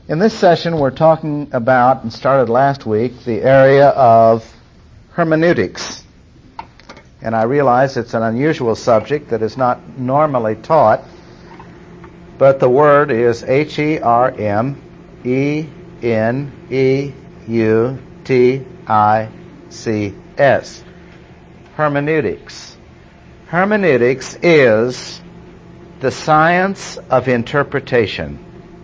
In this session, we're talking about, and started last week, the area of hermeneutics. And I realize it's an unusual subject that is not normally taught, but the word is Hermeneutics. Hermeneutics. Hermeneutics is the science of interpretation.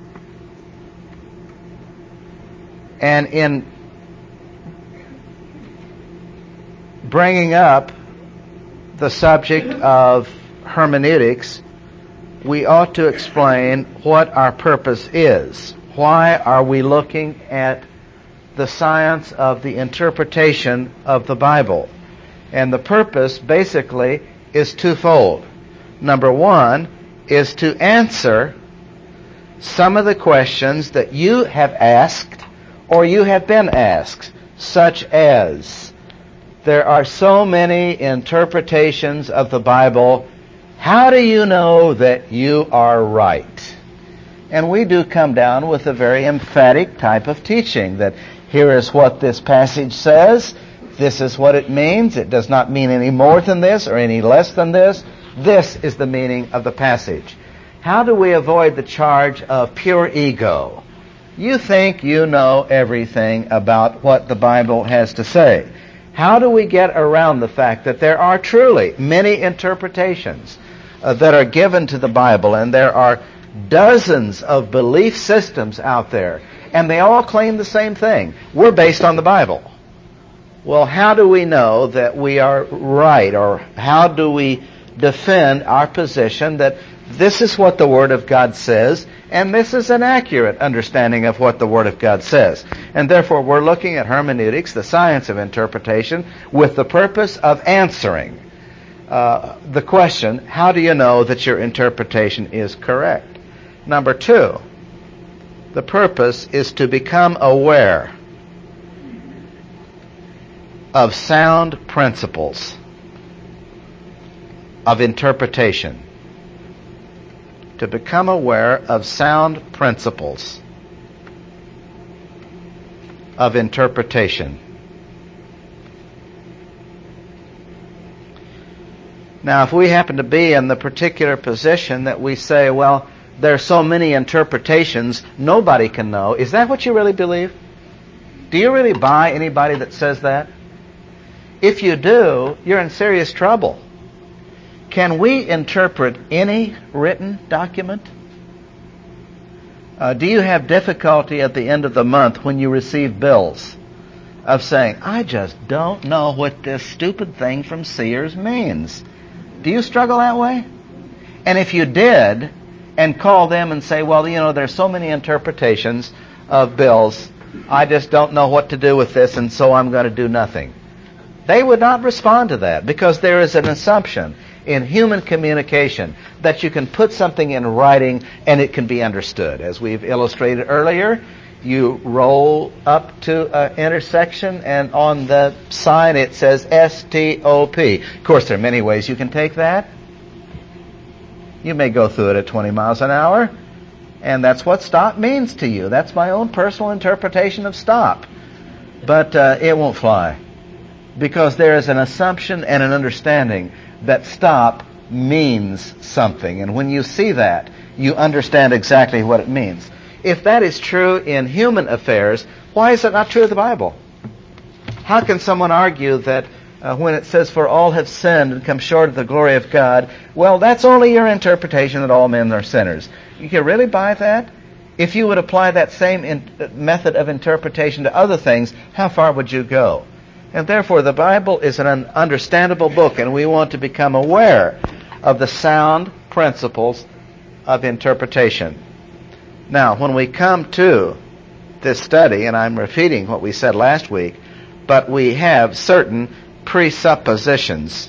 And in bringing up the subject of hermeneutics, we ought to explain what our purpose is. Why are we looking at the science of the interpretation of the Bible? And the purpose basically is twofold. Number one is to answer some of the questions that you have asked or you have been asked, such as, there are so many interpretations of the Bible, how do you know that you are right? And we do come down with a very emphatic type of teaching, that here is what this passage says, this is what it means, it does not mean any more than this or any less than this, this is the meaning of the passage. How do we avoid the charge of pure ego? You think you know everything about what the Bible has to say. How do we get around the fact that there are truly many interpretations that are given to the Bible, and there are dozens of belief systems out there, and they all claim the same thing? We're based on the Bible. Well, how do we know that we are right, or how do we defend our position that this is what the Word of God says, and this is an accurate understanding of what the Word of God says? And therefore, we're looking at hermeneutics, the science of interpretation, with the purpose of answering the question, how do you know that your interpretation is correct? Number two, the purpose is to become aware of sound principles of interpretation. To become aware of sound principles of interpretation. Now, if we happen to be in the particular position that we say, well, there are so many interpretations, nobody can know, is that what you really believe? Do you really buy anybody that says that? If you do, you're in serious trouble. Can we interpret any written document? Do you have difficulty at the end of the month when you receive bills of saying, I just don't know what this stupid thing from Sears means? Do you struggle that way? And if you did, and call them and say, well, you know, there's so many interpretations of bills, I just don't know what to do with this, and so I'm going to do nothing. They would not respond to that, because there is an assumption in human communication that you can put something in writing and it can be understood. As we've illustrated earlier, you roll up to an intersection and on the sign it says S-T-O-P. Of course, there are many ways you can take that. You may go through it at 20 miles an hour, and that's what stop means to you. That's my own personal interpretation of stop. But it won't fly, because there is an assumption and an understanding that stop means something. And when you see that, you understand exactly what it means. If that is true in human affairs, why is it not true of the Bible? How can someone argue that when it says, for all have sinned and come short of the glory of God, well, that's only your interpretation that all men are sinners? You can really buy that? If you would apply that same method of interpretation to other things, how far would you go? And therefore, the Bible is an understandable book, and we want to become aware of the sound principles of interpretation. Now, when we come to this study, and I'm repeating what we said last week, but we have certain presuppositions.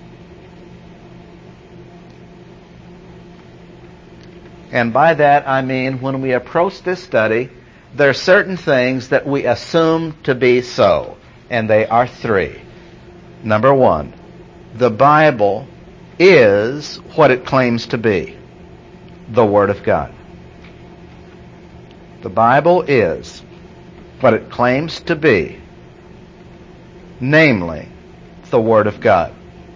And by that I mean, when we approach this study, there are certain things that we assume to be so. And they are three. Number one, the Bible is what it claims to be, the Word of God. The Bible is what it claims to be, namely, the Word of God.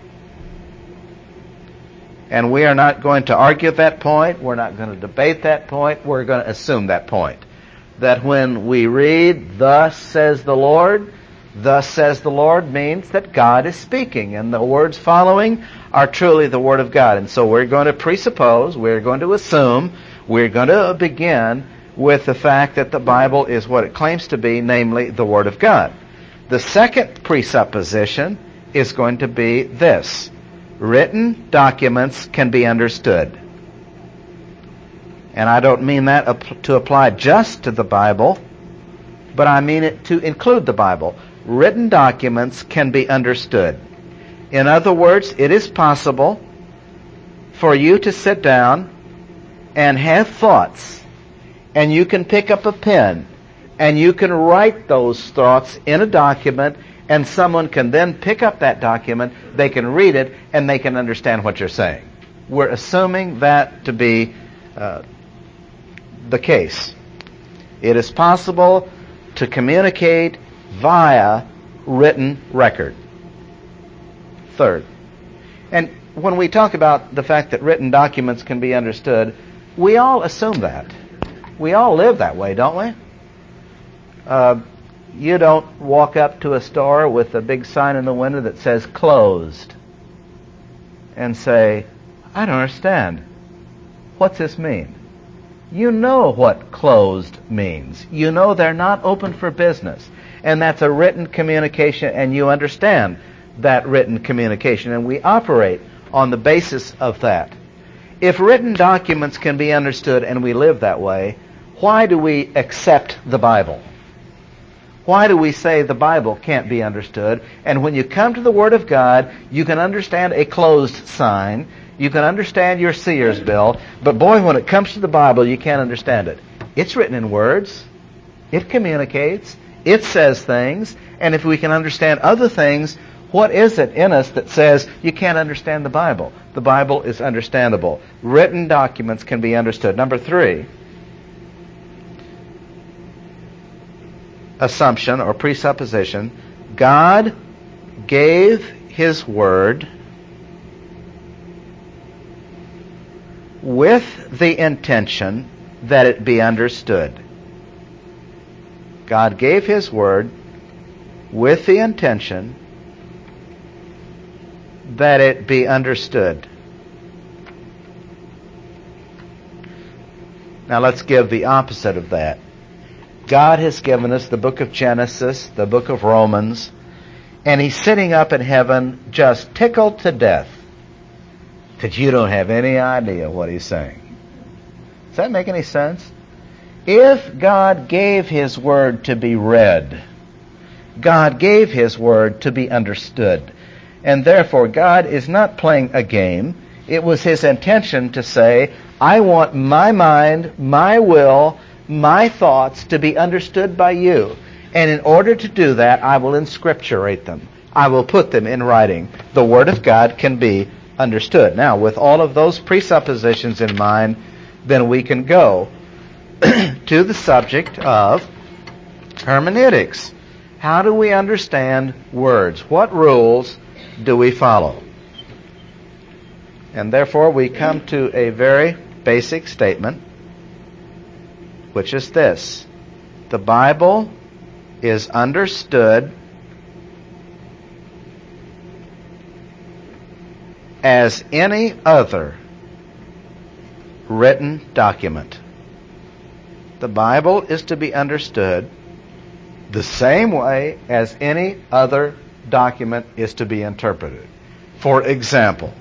And we are not going to argue that point. We're not going to debate that point. We're going to assume that point. That when we read, thus says the Lord means that God is speaking, and the words following are truly the Word of God. And so we're going to presuppose, we're going to assume, we're going to begin with the fact that the Bible is what it claims to be, namely the Word of God. The second presupposition is going to be this: written documents can be understood. And I don't mean that to apply just to the Bible, but I mean it to include the Bible. Written documents can be understood. In other words, it is possible for you to sit down and have thoughts, and you can pick up a pen, and you can write those thoughts in a document, and someone can then pick up that document, they can read it, and they can understand what you're saying. We're assuming that to be the case. It is possible to communicate via written record. Third, and when we talk about the fact that written documents can be understood, we all assume that. We all live that way, don't we? You don't walk up to a store with a big sign in the window that says closed and say, I don't understand. What's this mean? You know what closed means. You know they're not open for business. And that's a written communication, and you understand that written communication, and we operate on the basis of that. If written documents can be understood and we live that way, why do we accept the Bible? Why do we say the Bible can't be understood? And when you come to the Word of God, you can understand a closed sign, you can understand your seer's bill, but boy, when it comes to the Bible, you can't understand it. It's written in words, it communicates, it says things, and if we can understand other things, what is it in us that says you can't understand the Bible? The Bible is understandable. Written documents can be understood. Number 3, assumption or presupposition: God gave His Word with the intention that it be understood. God gave His Word with the intention that it be understood. Now let's give the opposite of that. God has given us the book of Genesis, the book of Romans, and He's sitting up in heaven just tickled to death that you don't have any idea what He's saying. Does that make any sense? If God gave His Word to be read, God gave His Word to be understood, and therefore God is not playing a game. It was His intention to say, I want my mind, my will, my thoughts to be understood by you. And in order to do that, I will inscripturate them. I will put them in writing. The Word of God can be understood. Now, with all of those presuppositions in mind, then we can go to the subject of hermeneutics. How do we understand words? What rules do we follow? And therefore we come to a very basic statement, which is this: the Bible is understood as any other written document. The Bible is to be understood the same way as any other document is to be interpreted. For example,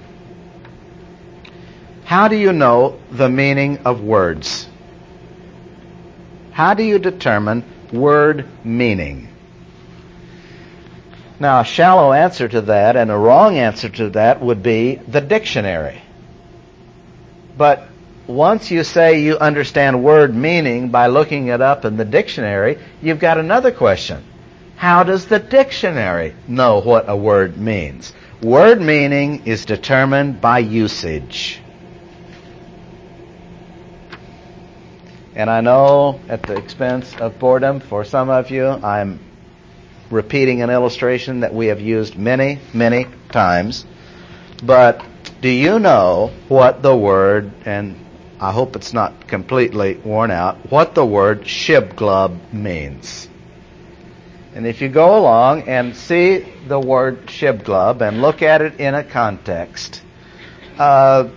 how do you know the meaning of words? How do you determine word meaning? Now, a shallow answer to that and a wrong answer to that would be the dictionary. But once you say you understand word meaning by looking it up in the dictionary, you've got another question. How does the dictionary know what a word means? Word meaning is determined by usage. And I know at the expense of boredom for some of you, I'm repeating an illustration that we have used many, many times. But do you know what the word, and I hope it's not completely worn out, what the word shibglub means? And if you go along and see the word shibglub and look at it in a context, and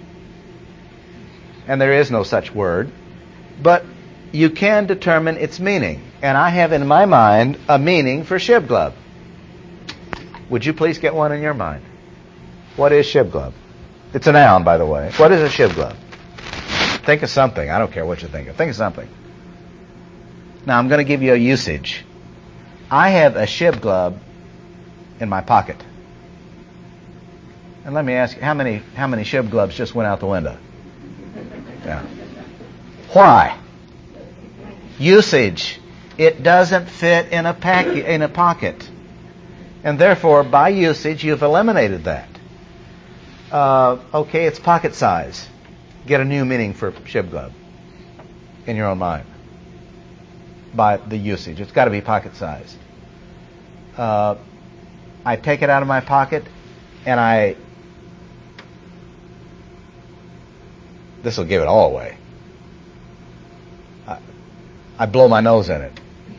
there is no such word, but you can determine its meaning. And I have in my mind a meaning for shibglub. Would you please get one in your mind? What is shibglub? It's a noun, by the way. What is a shibglub? Think of something. I don't care what you think of. Think of something. Now, I'm going to give you a usage. I have a shibglub in my pocket. And let me ask you, how many shibglubs just went out the window? Yeah. Why? Usage. It doesn't fit in a pocket. And therefore, by usage, you've eliminated that. Okay, it's pocket size. Get a new meaning for shibglub in your own mind by the usage. It's got to be pocket size. I take it out of my pocket and this will give it all away. I blow my nose in it.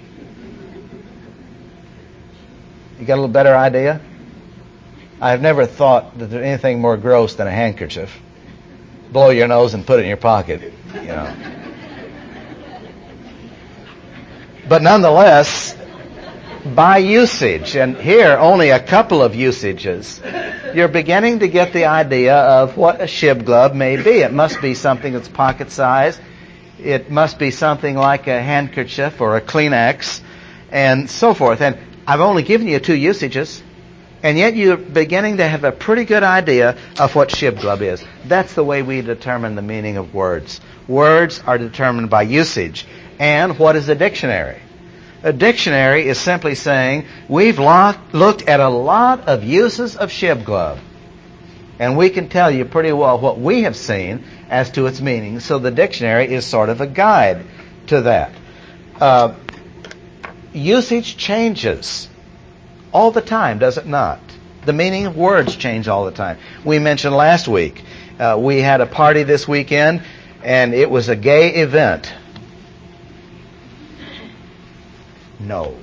You got a little better idea? I've never thought that there's anything more gross than a handkerchief. Blow your nose and put it in your pocket, you know. But nonetheless, by usage, and here only a couple of usages, you're beginning to get the idea of what a shibglub may be. It must be something that's pocket size. It must be something like a handkerchief or a Kleenex and so forth. And I've only given you 2 usages, and yet you're beginning to have a pretty good idea of what shibglub is. That's the way we determine the meaning of words. Words are determined by usage. And what is a dictionary? A dictionary is simply saying we've looked at a lot of uses of shibglub, and we can tell you pretty well what we have seen as to its meaning. So the dictionary is sort of a guide to that. Usage changes all the time, does it not? The meaning of words change all the time. We mentioned last week, we had a party this weekend, and it was a gay event. No.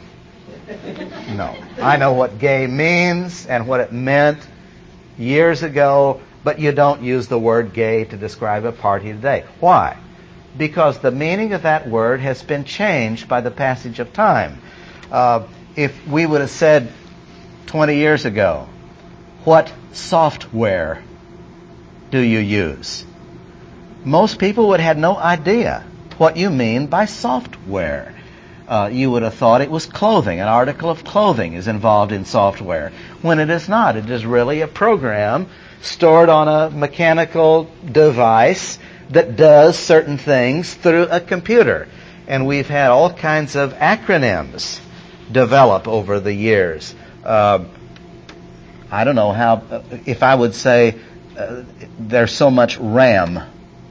I know what gay means and what it meant years ago, but you don't use the word gay to describe a party today. Why? Because the meaning of that word has been changed by the passage of time. If we would have said 20 years ago, what software do you use? Most people would have had no idea what you mean by software. You would have thought it was clothing. An article of clothing is involved in software, when it is not. It is really a program stored on a mechanical device that does certain things through a computer. And we've had all kinds of acronyms develop over the years. I don't know how, if I would say there's so much RAM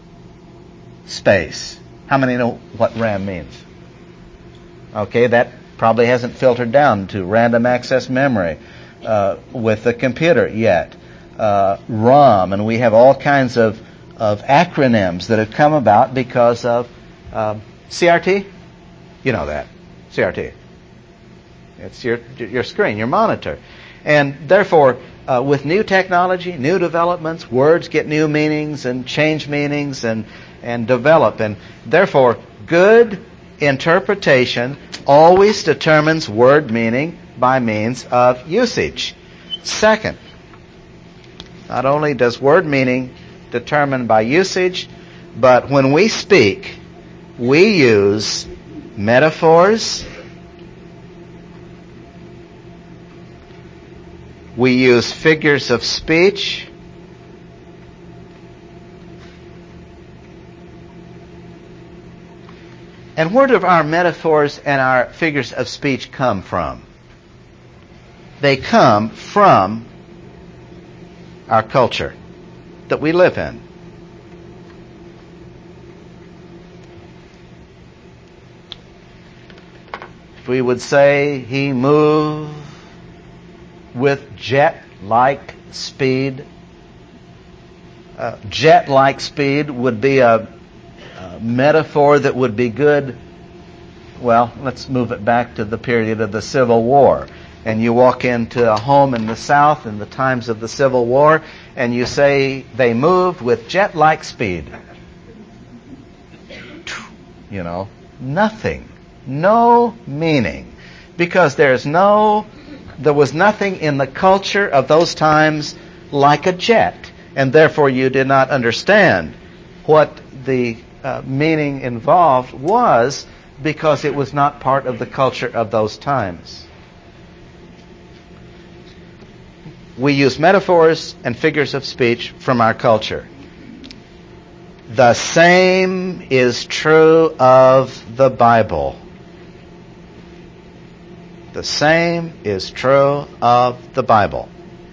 space. How many know what RAM means? Okay, that probably hasn't filtered down to random access memory with the computer yet. ROM, and we have all kinds of acronyms that have come about because of CRT. You know that, CRT. It's your screen, your monitor. And therefore, with new technology, new developments, words get new meanings and change meanings and develop. And therefore, good interpretation always determines word meaning by means of usage. Second, not only does word meaning determine by usage, but when we speak, we use metaphors, we use figures of speech, and where do our metaphors and our figures of speech come from? They come from our culture that we live in. we would say he moved with jet-like speed. Jet-like speed would be a metaphor that would be good. Well, let's move it back to the period of the Civil War. And you walk into a home in the South in the times of the Civil War, and you say they moved with jet-like speed. You know, nothing. No meaning. Because there was nothing in the culture of those times like a jet. And therefore you did not understand what the meaning involved was, because it was not part of the culture of those times. We use metaphors and figures of speech from our culture. The same is true of the Bible. The same is true of the Bible.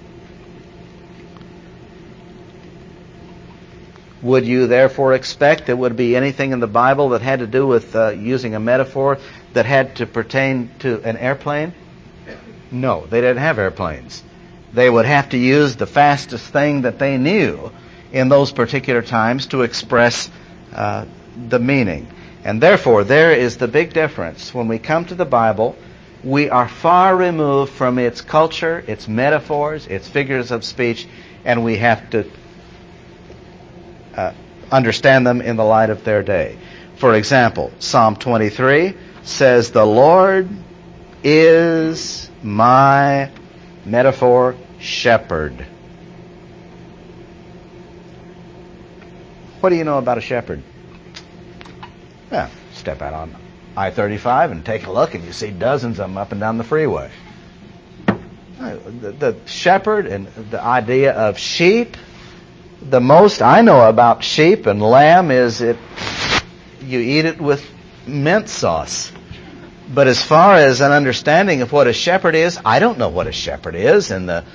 Would you therefore expect there would be anything in the Bible that had to do with using a metaphor that had to pertain to an airplane? No, they didn't have airplanes. They would have to use the fastest thing that they knew in those particular times to express the meaning. And therefore, there is the big difference. When we come to the Bible, we are far removed from its culture, its metaphors, its figures of speech, and we have to understand them in the light of their day. For example, Psalm 23 says, "The Lord is my," metaphor, "shepherd." What do you know about a shepherd? Well, step out on I-35 and take a look, and you see dozens of them up and down the freeway. The shepherd and the idea of sheep, the most I know about sheep and lamb is you eat it with mint sauce. But as far as an understanding of what a shepherd is, I don't know what a shepherd is in the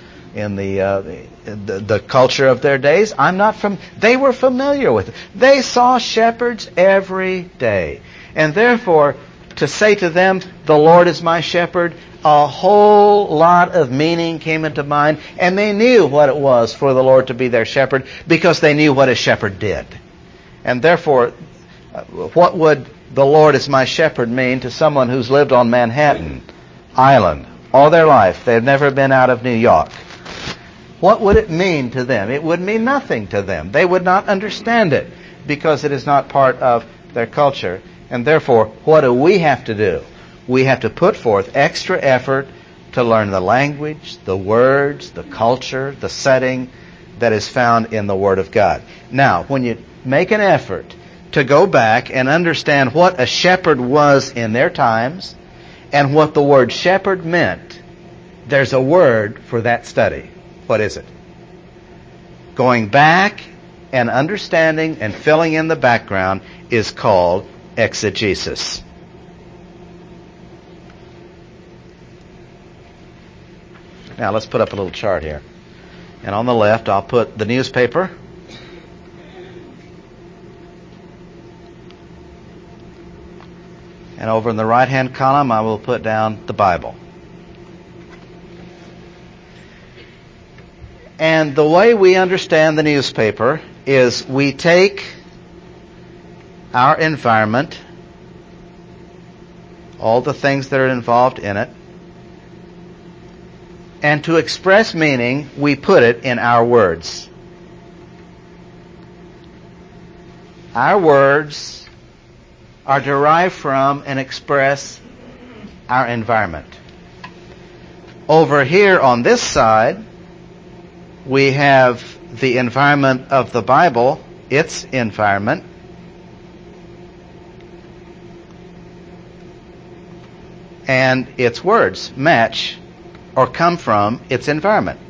culture of their days. They were familiar with it. They saw shepherds every day. And therefore, to say to them, "The Lord is my shepherd," a whole lot of meaning came into mind, and they knew what it was for the Lord to be their shepherd, because they knew what a shepherd did. And therefore, what would "the Lord is my shepherd" mean to someone who's lived on Manhattan Island all their life? They've never been out of New York. What would it mean to them? It would mean nothing to them. They would not understand it, because it is not part of their culture. And therefore, what do we have to do? We have to put forth extra effort to learn the language, the words, the culture, the setting that is found in the Word of God. Now, when you make an effort to go back and understand what a shepherd was in their times and what the word shepherd meant, there's a word for that study. What is it? Going back and understanding and filling in the background is called exegesis. Now let's put up a little chart here. And on the left I'll put the newspaper. And over in the right-hand column I will put down the Bible. And the way we understand the newspaper is we take our environment, all the things that are involved in it, and to express meaning, we put it in our words. Our words are derived from and express our environment. Over here on this side, we have the environment of the Bible, its environment. And its words match or come from its environment.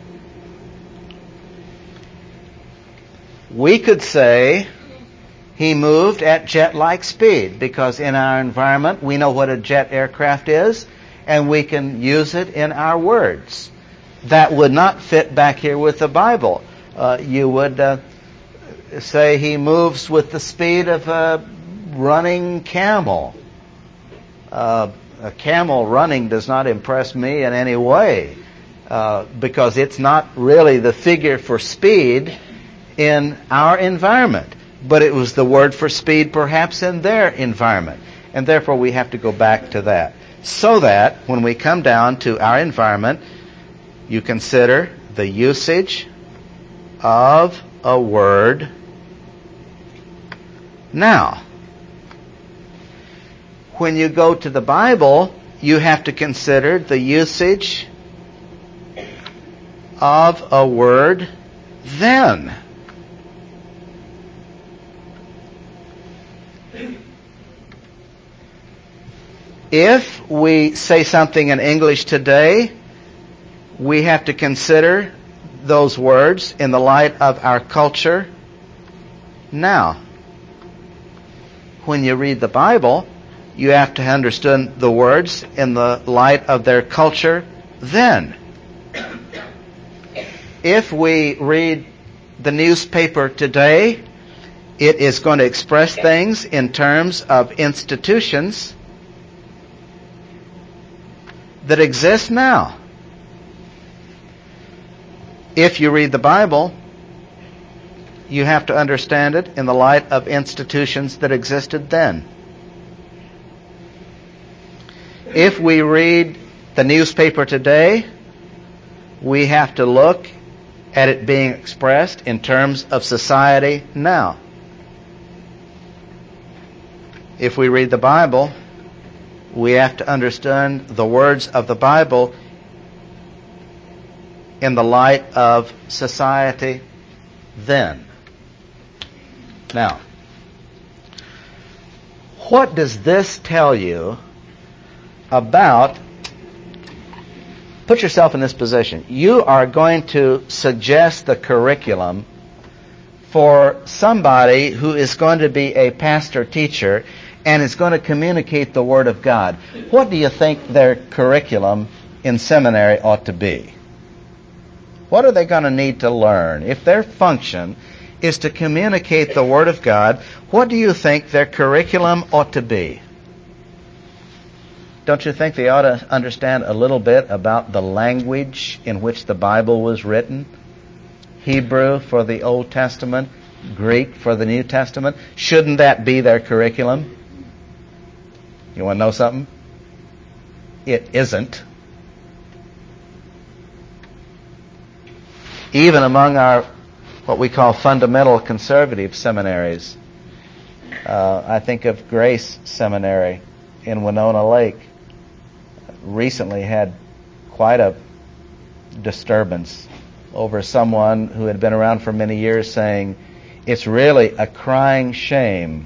We could say he moved at jet-like speed, because in our environment we know what a jet aircraft is, and we can use it in our words. That would not fit back here with the Bible. You would say he moves with the speed of a running camel. A camel running does not impress me in any way because it's not really the figure for speed in our environment. But it was the word for speed perhaps in their environment. And therefore we have to go back to that. So that when we come down to our environment, you consider the usage of a word now. When you go to the Bible, you have to consider the usage of a word then. If we say something in English today, we have to consider those words in the light of our culture now. When you read the Bible, you have to understand the words in the light of their culture then. If we read the newspaper today, it is going to express things in terms of institutions that exist now. If you read the Bible, you have to understand it in the light of institutions that existed then. If we read the newspaper today, we have to look at it being expressed in terms of society now. If we read the Bible, we have to understand the words of the Bible in the light of society then. Now, what does this tell you about? Put yourself in this position. You are going to suggest the curriculum for somebody who is going to be a pastor teacher and is going to communicate the Word of God. What do you think their curriculum in seminary ought to be? What are they going to need to learn? If their function is to communicate the Word of God, what do you think their curriculum ought to be? Don't you think they ought to understand a little bit about the language in which the Bible was written? Hebrew for the Old Testament, Greek for the New Testament. Shouldn't that be their curriculum? You want to know something? It isn't. Even among our, what we call fundamental conservative seminaries, I think of Grace Seminary in Winona Lake, recently had quite a disturbance over someone who had been around for many years saying, it's really a crying shame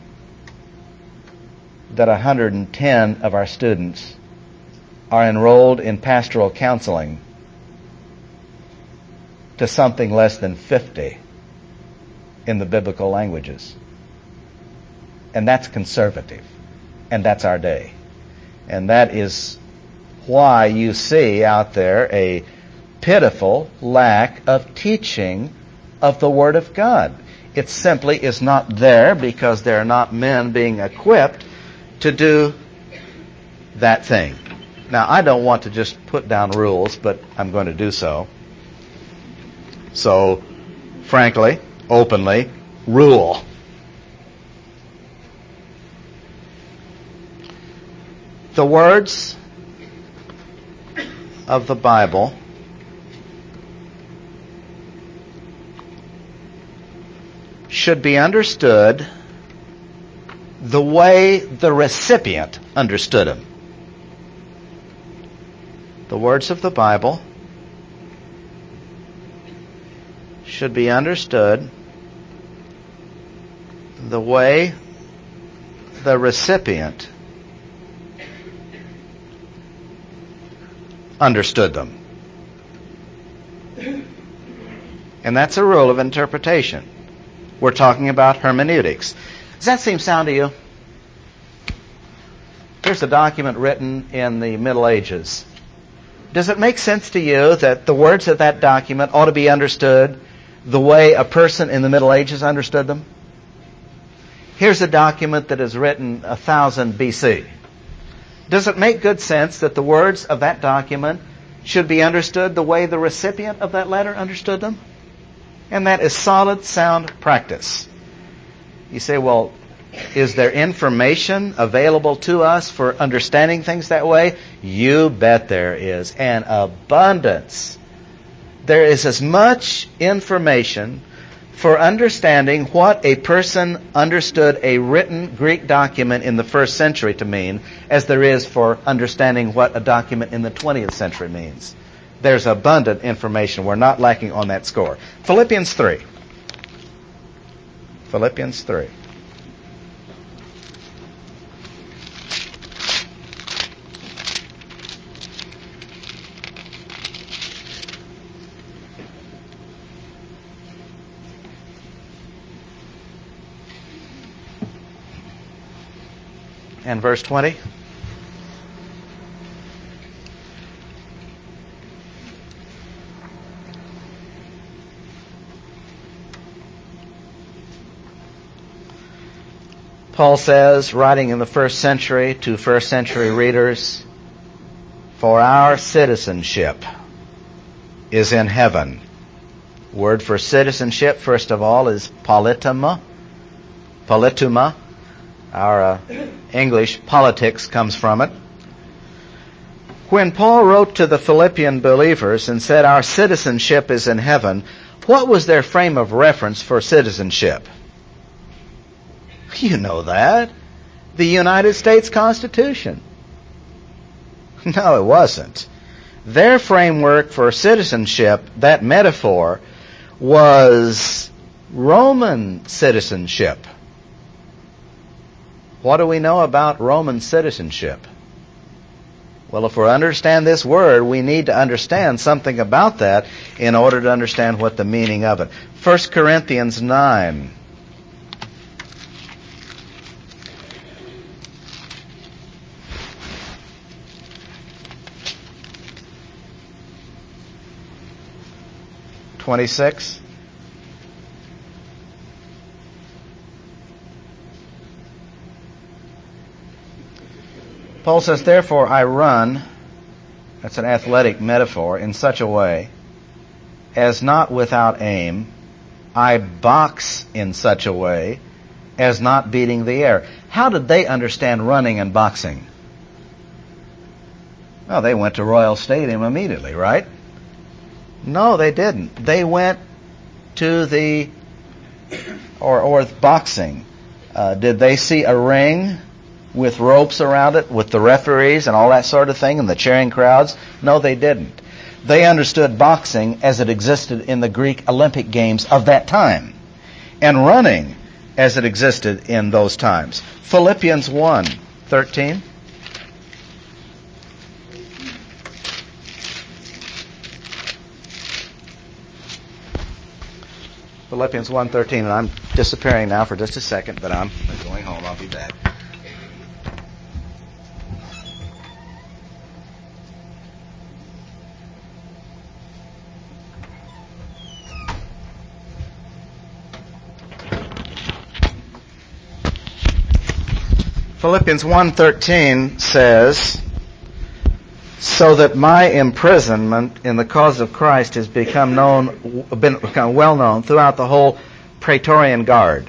that 110 of our students are enrolled in pastoral counseling to something less than 50 in the biblical languages. And that's conservative. And that's our day. And that is why you see out there a pitiful lack of teaching of the Word of God. It simply is not there because there are not men being equipped to do that thing. Now, I don't want to just put down rules, but I'm going to do so. So, frankly, openly, rule. The words of the Bible should be understood the way the recipient understood them. The words of the Bible should be understood the way the recipient understood them. And that's a rule of interpretation. We're talking about hermeneutics. Does that seem sound to you? Here's a document written in the Middle Ages. Does it make sense to you that the words of that document ought to be understood the way a person in the Middle Ages understood them? Here's a document that is written 1000 BC. Does it make good sense that the words of that document should be understood the way the recipient of that letter understood them? And that is solid, sound practice. You say, well, is there information available to us for understanding things that way? You bet there is. An abundance. There is as much information for understanding what a person understood a written Greek document in the first century to mean as there is for understanding what a document in the 20th century means. There's abundant information. We're not lacking on that score. Philippians 3. Philippians 3. And verse 20. Paul says, writing in the first century to first century readers, for our citizenship is in heaven. Word for citizenship, first of all, is polituma. Polituma. Our English politics comes from it. When Paul wrote to the Philippian believers and said our citizenship is in heaven, what was their frame of reference for citizenship? You know that. The United States Constitution. No, it wasn't. Their framework for citizenship, that metaphor, was Roman citizenship. What do we know about Roman citizenship? Well, if we understand this word, we need to understand something about that in order to understand what the meaning of it. 1 Corinthians 9. (26) Paul says, therefore I run, that's an athletic metaphor, in such a way as not without aim. I box in such a way as not beating the air. How did they understand running and boxing? Well, they went to Royal Stadium immediately, right? No, they didn't. They went to the, or boxing. Did they see a ring with ropes around it, with the referees and all that sort of thing, and the cheering crowds? No, they didn't. They understood boxing as it existed in the Greek Olympic Games of that time, and running as it existed in those times. Philippians 1:13. Philippians 1:13, and I'm disappearing now for just a second, but I'm going home. I'll be back. Philippians 1:13 says, so that my imprisonment in the cause of Christ has become well known throughout the whole Praetorian Guard.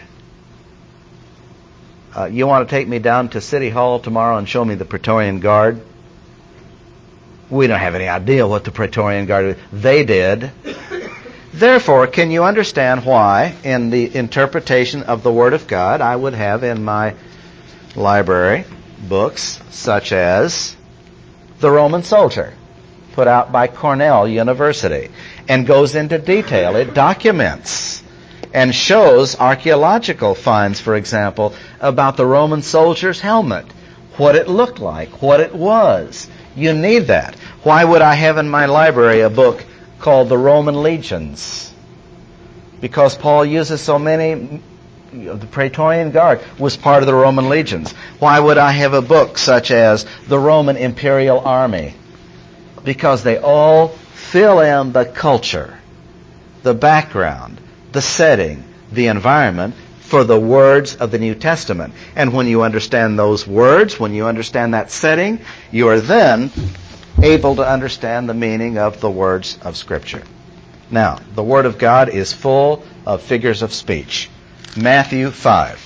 You want to take me down to City Hall tomorrow and show me the Praetorian Guard? We don't have any idea what the Praetorian Guard is. They did. Therefore, can you understand why, in the interpretation of the Word of God, I would have in my library books such as The Roman Soldier, put out by Cornell University, and goes into detail. It documents and shows archaeological finds, for example, about the Roman soldier's helmet, what it looked like, what it was. You need that. Why would I have in my library a book called The Roman Legions? Because Paul uses so many. The Praetorian Guard was part of the Roman legions. Why would I have a book such as The Roman Imperial Army? Because they all fill in the culture, the background, the setting, the environment for the words of the New Testament. And when you understand those words, when you understand that setting, you are then able to understand the meaning of the words of Scripture. Now, the Word of God is full of figures of speech. Matthew 5.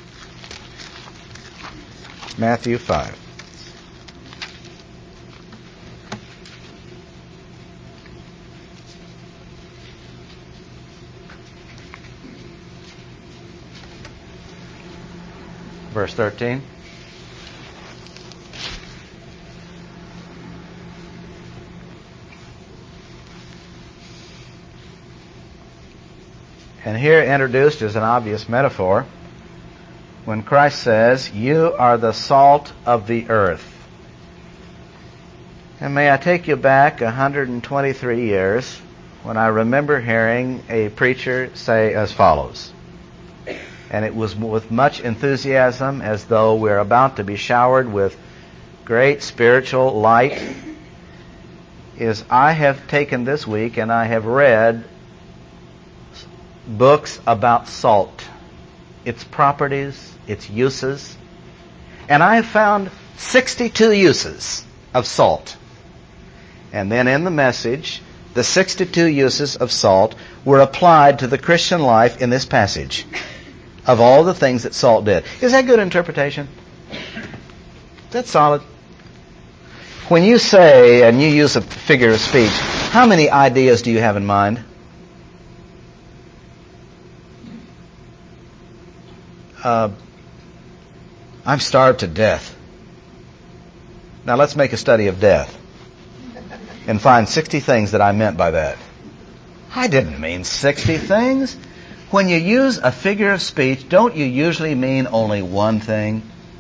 Matthew 5. Verse 13. And here introduced is an obvious metaphor when Christ says, "You are the salt of the earth." And may I take you back 123 years when I remember hearing a preacher say as follows, and it was with much enthusiasm, as though we're about to be showered with great spiritual light, is, "I have taken this week and I have read books about salt, its properties, its uses, and I have found 62 uses of salt." And then in the message, the 62 uses of salt were applied to the Christian life in this passage, of all the things that salt did. Is that good interpretation? That's solid. When you say, and you use a figure of speech, how many ideas do you have in mind? I'm starved to death. Now let's make a study of death and find 60 things that I meant by that. I didn't mean 60 things. When you use a figure of speech, don't you usually mean only one thing?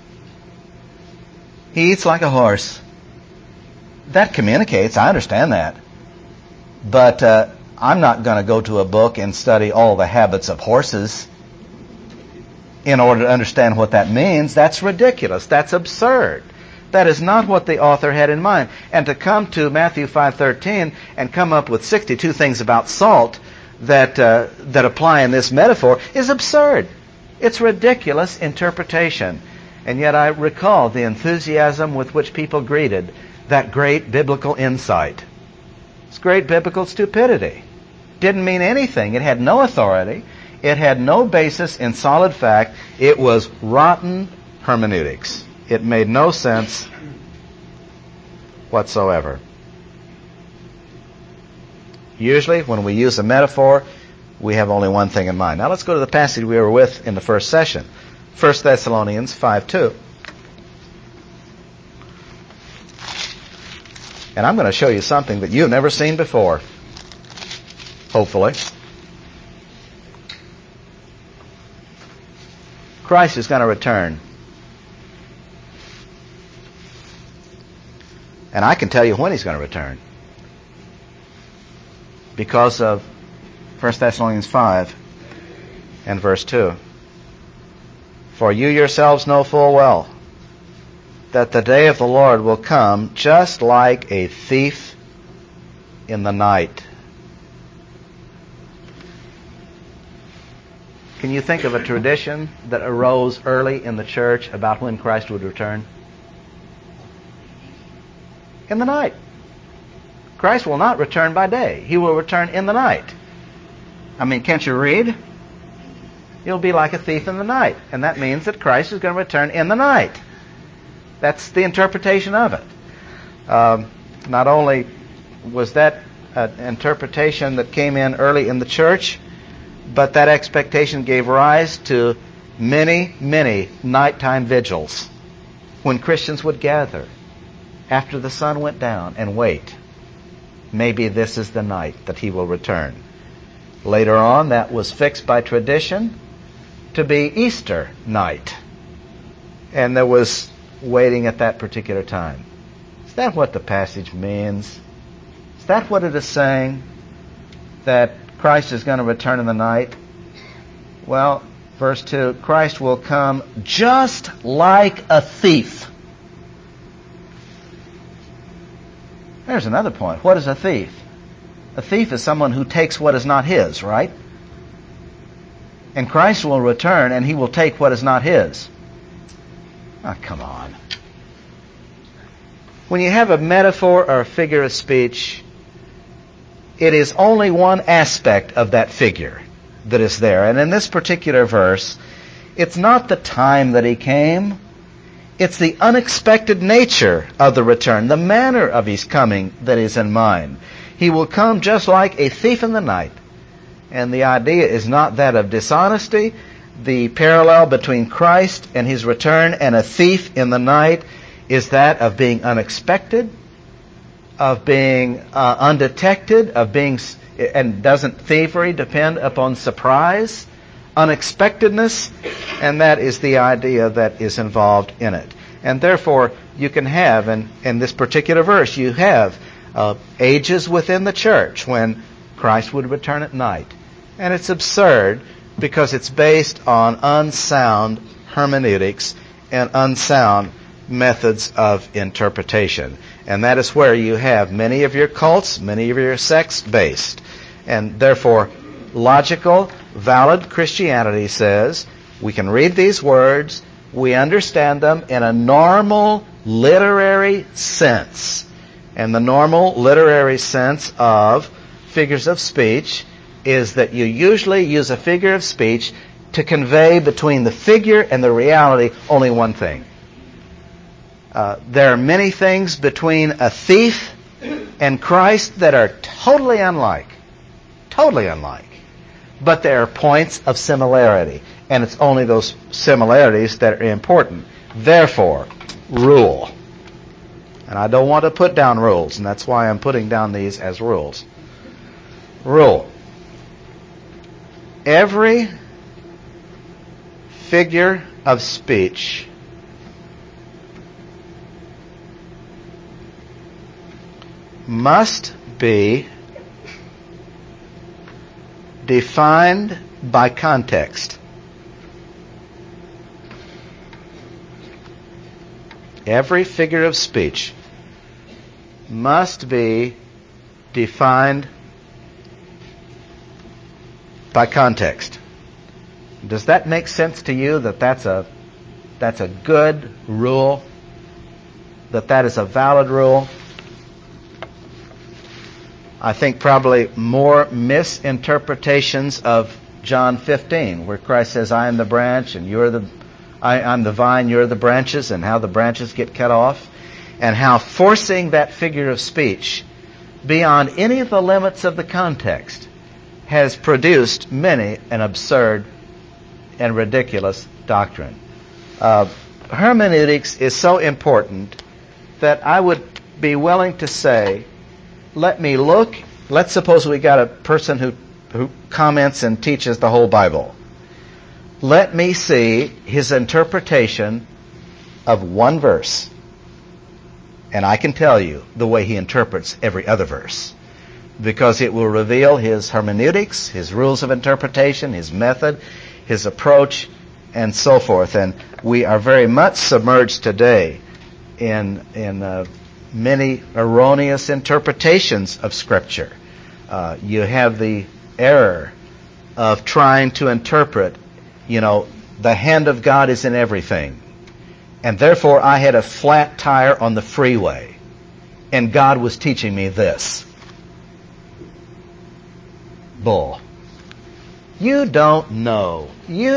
He eats like a horse. That communicates, I understand that. But I'm not going to go to a book and study all the habits of horses in order to understand what that means. That's ridiculous. That's absurd. That is not what the author had in mind. And to come to Matthew 5:13 and come up with 62 things about salt that apply in this metaphor is absurd. It's ridiculous interpretation. And yet I recall the enthusiasm with which people greeted that great biblical insight. It's great biblical stupidity. Didn't mean anything. It had no authority. It had no basis in solid fact. It was rotten hermeneutics. It made no sense whatsoever. Usually, when we use a metaphor, we have only one thing in mind. Now let's go to the passage we were with in the first session. 1 Thessalonians 5:2. And I'm going to show you something that you've never seen before. Hopefully. Christ is going to return. And I can tell you when He's going to return. Because of 1 Thessalonians 5 and verse 2. "For you yourselves know full well that the day of the Lord will come just like a thief in the night." Can you think of a tradition that arose early in the church about when Christ would return? In the night. Christ will not return by day. He will return in the night. I mean, can't you read? You'll be like a thief in the night. And that means that Christ is going to return in the night. That's the interpretation of it. Not only was that an interpretation that came in early in the church, but that expectation gave rise to many, many nighttime vigils when Christians would gather after the sun went down and wait. Maybe this is the night that He will return. Later on, that was fixed by tradition to be Easter night. And there was waiting at that particular time. Is that what the passage means? Is that what it is saying? That Christ is going to return in the night? Well, verse 2, Christ will come just like a thief. There's another point. What is a thief? A thief is someone who takes what is not his, right? And Christ will return and he will take what is not his. Oh, come on. When you have a metaphor or a figure of speech, it is only one aspect of that figure that is there. And in this particular verse, it's not the time that he came. It's the unexpected nature of the return, the manner of his coming that is in mind. He will come just like a thief in the night. And the idea is not that of dishonesty. The parallel between Christ and his return and a thief in the night is that of being unexpected, of being undetected, of being, and doesn't thievery depend upon surprise, unexpectedness, and that is the idea that is involved in it. And therefore, you can have, in this particular verse, you have ages within the church when Christ would return at night. And it's absurd because it's based on unsound hermeneutics and unsound methods of interpretation. And that is where you have many of your cults, many of your sects based. And therefore, logical, valid Christianity says we can read these words, we understand them in a normal literary sense. And the normal literary sense of figures of speech is that you usually use a figure of speech to convey between the figure and the reality only one thing. There are many things between a thief and Christ that are totally unlike. Totally unlike. But there are points of similarity. And it's only those similarities that are important. Therefore, rule. And I don't want to put down rules, and that's why I'm putting down these as rules. Rule. Every figure of speech must be defined by context. Every figure of speech must be defined by context. Does that make sense to you that that's a good rule? That is a valid rule? I think probably more misinterpretations of John 15, where Christ says, I am the branch and I'm the vine, you're the branches, and how the branches get cut off, and how forcing that figure of speech beyond any of the limits of the context has produced many an absurd and ridiculous doctrine. Hermeneutics is so important that I would be willing to say, let's suppose we got a person who comments and teaches the whole Bible. Let me see his interpretation of one verse. And I can tell you the way he interprets every other verse. Because it will reveal his hermeneutics, his rules of interpretation, his method, his approach, and so forth. And we are very much submerged today in many erroneous interpretations of Scripture. You have the error of trying to interpret, the hand of God is in everything. And therefore I had a flat tire on the freeway. And God was teaching me this. Bull. You don't know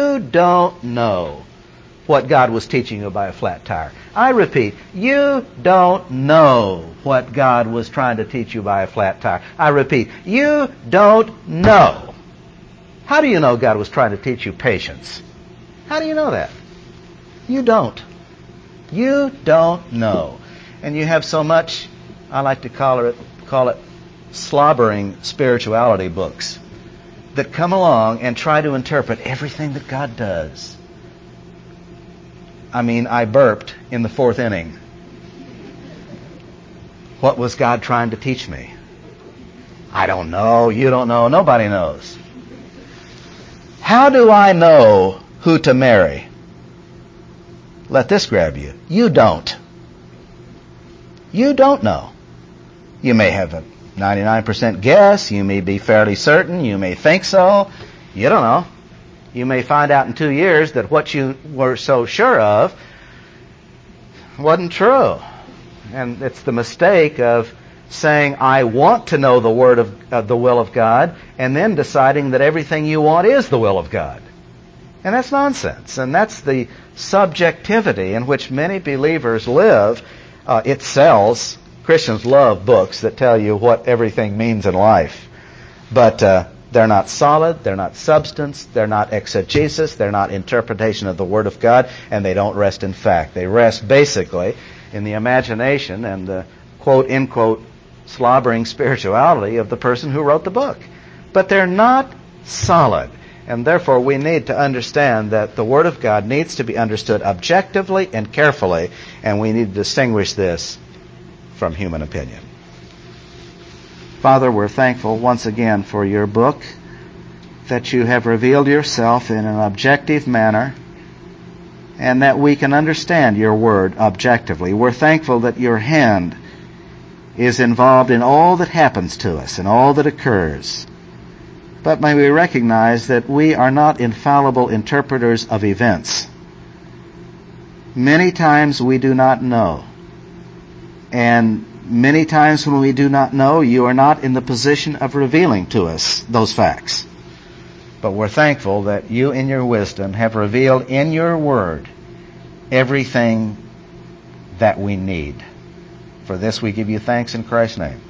what God was teaching you by a flat tire. I repeat, you don't know what God was trying to teach you by a flat tire. I repeat, you don't know. How do you know God was trying to teach you patience? How do you know that? You don't. You don't know. And you have so much, I like to call it slobbering spirituality books that come along and try to interpret everything that God does. I burped in the 4th inning. What was God trying to teach me? I don't know. You don't know. Nobody knows. How do I know who to marry? Let this grab you. You don't. You don't know. You may have a 99% guess. You may be fairly certain. You may think so. You don't know. You may find out in 2 years that what you were so sure of wasn't true. And it's the mistake of saying, I want to know the word of the will of God, and then deciding that everything you want is the will of God. And that's nonsense. And that's the subjectivity in which many believers live. It sells. Christians love books that tell you what everything means in life. But they're not solid, they're not substance, they're not exegesis, they're not interpretation of the Word of God, and they don't rest in fact. They rest basically in the imagination and the quote-unquote slobbering spirituality of the person who wrote the book. But they're not solid. And therefore we need to understand that the Word of God needs to be understood objectively and carefully, and we need to distinguish this from human opinion. Father, we're thankful once again for your book, that you have revealed yourself in an objective manner, and that we can understand your word objectively. We're thankful that your hand is involved in all that happens to us and all that occurs. But may we recognize that we are not infallible interpreters of events. Many times we do not know. And many times when we do not know, you are not in the position of revealing to us those facts. But we're thankful that you in your wisdom have revealed in your word everything that we need. For this we give you thanks in Christ's name.